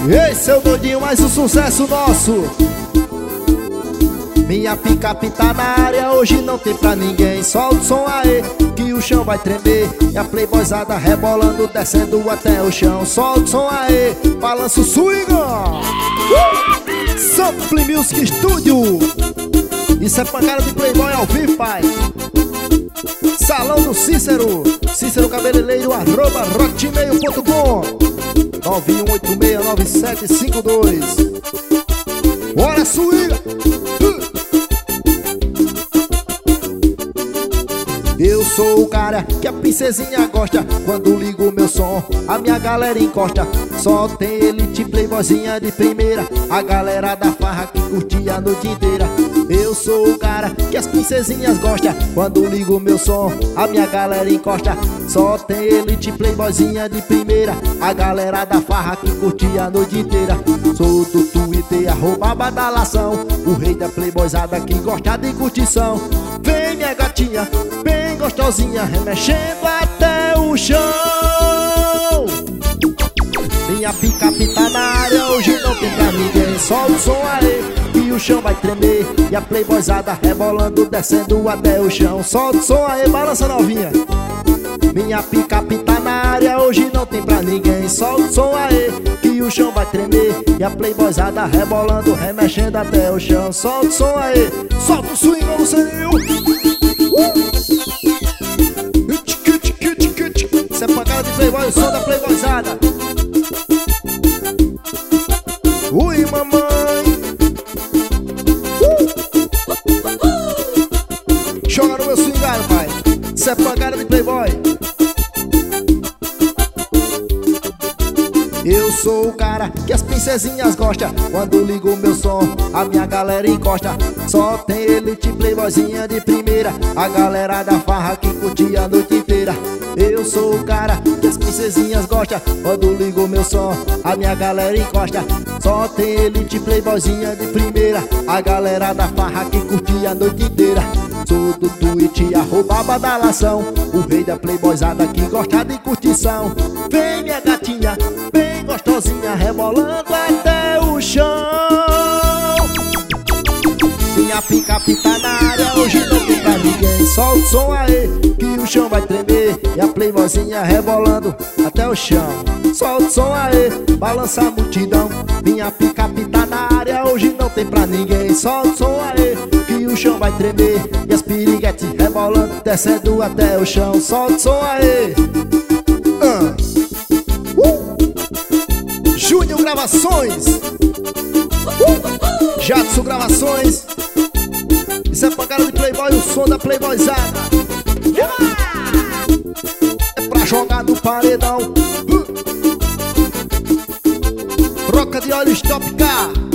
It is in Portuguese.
Ei, seu doidinho, mais um sucesso nosso. Minha picape tá na área, hoje não tem pra ninguém. Solta o som aí, que o chão vai tremer. E a playboyzada rebolando, descendo até o chão. Solta o som aí, balança o swing. Sample Music Studio. Isso é pancada de playboy ao vivo, pai. Salão do Cícero, Cícero Cabeleireiro, @rockmail.com 91869752. Bora, swinga! Eu sou o cara que a princesinha gosta. Quando ligo meu som, a minha galera encosta. Só tem elite playboyzinha de primeira, a galera da farra que curtia a noite inteira. Eu sou o cara que as princesinhas gostam. Quando ligo meu som, a minha galera encosta. Só tem elite playboyzinha de primeira, a galera da farra que curtia a noite inteira. Sou do Twitter, @badalação, o rei da playboyzada que gosta de curtição. Vem minha gatinha, bem gostosinha, remexendo até o chão. Minha picape tá na área, hoje não tem pra ninguém. Solta o som aí, que o chão vai tremer. E a playboyzada rebolando, descendo até o chão. Solta o som aí, balança novinha. Minha picape tá na área, hoje não tem pra ninguém. Solta o som aí, que o chão vai tremer. E a playboyzada rebolando, remexendo até o chão. Solta o som aí, solta o swing, Lucininho. Isso é pancada de playboy, o som da playboyzada. Ui, mamãe. Joga no meu swingado, pai. Isso é pancada de playboy. Eu sou o cara que as princesinhas gostam. Quando ligo meu som, a minha galera encosta. Só tem elite playboyzinha de primeira, a galera da farra que curtia a noite inteira. Eu sou o cara que as princesinhas gostam. Quando ligo meu som, a minha galera encosta. Só tem elite playboyzinha de primeira, a galera da farra que curtia a noite inteira. Sou do Twitch, @badalação, o rei da playboyzada que gosta de curtição. Vem minha gatinha, bem gostosinha, rebolando até o chão. Minha picape tá na área, hoje não tem pra ninguém. Solta o som aí, que o chão vai tremer. E a playboyzinha rebolando até o chão. Solta o som aí, balança a multidão. Minha picape tá na área, hoje não tem pra ninguém. Solta o som aí, que o chão vai tremer. E as piriguetes rebolando, descendo até o chão. Solta o som aí. Júnior Gravações, Jadson Gravações. Isso é pancada de playboy, o som da playboyzada. É pra jogar no paredão. Troca de óleo Stop Car.